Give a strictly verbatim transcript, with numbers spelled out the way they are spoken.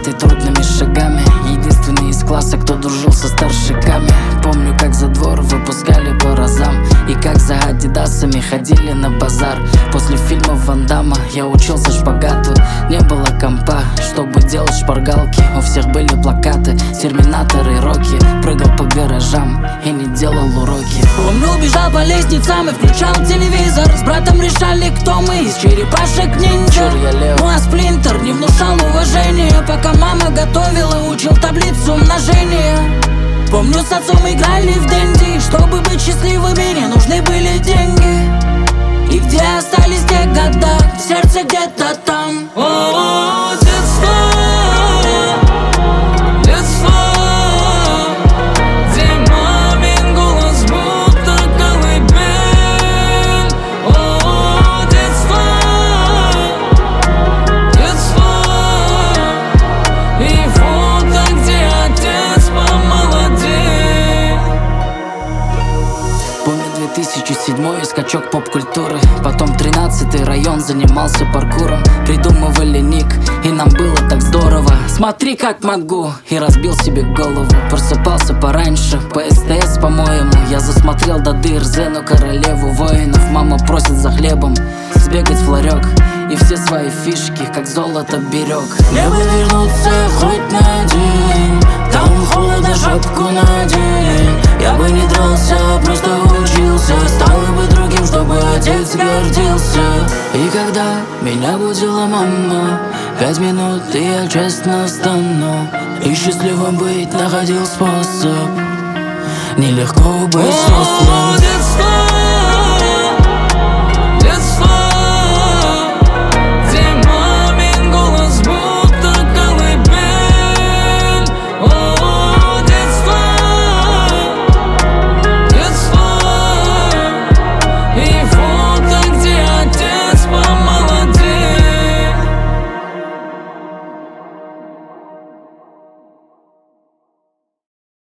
девятой трудными шагами. Единственный из класса, кто дружил со старшиками. Помню, как за двор выпускали по разам, и как за адидасами ходили на базар. После фильма Ван Дамма я учился шпагату. Не было компа, чтобы делать шпаргалки. У всех были плакаты, терминаторы, роки. Прыгал по гаражам и не делал уроки. Помню, бежал по лестницам и включал телевизор. С братом решали, кто мы из черепашек ниндзя. Ну а Сплинтер не внушал уважения, пока мама готовила, учил таблицу умножения. Помню, с отцом играли в денди. Чтобы быть счастливыми, не нужны были деньги. И где остались те года? В сердце где-то там. О, детство, детство, где мамин голос будто колыбель. О, детство, детство, и фото, где отец помолодел. Помню две тысячи седьмой, скачок поп-культуры. Потом тринадцатый район, занимался паркуром. Придумывали ник, и нам было так здорово. Смотри, как могу, и разбил себе голову. Просыпался пораньше, по СТС, по-моему. Я засмотрел до дыр Зену, королеву воинов. Мама просит за хлебом сбегать в ларек, и все свои фишки, как золото, берег. Мне бы вернуться хоть на день, там холодно, шапку надень. Я бы не дрался, просто учился. Стал бы другим, чтобы отец гордился. И когда меня будила мама, пять минут, и я честно встану. И счастливым быть находил способ. Нелегко быть взрослым. О, детство,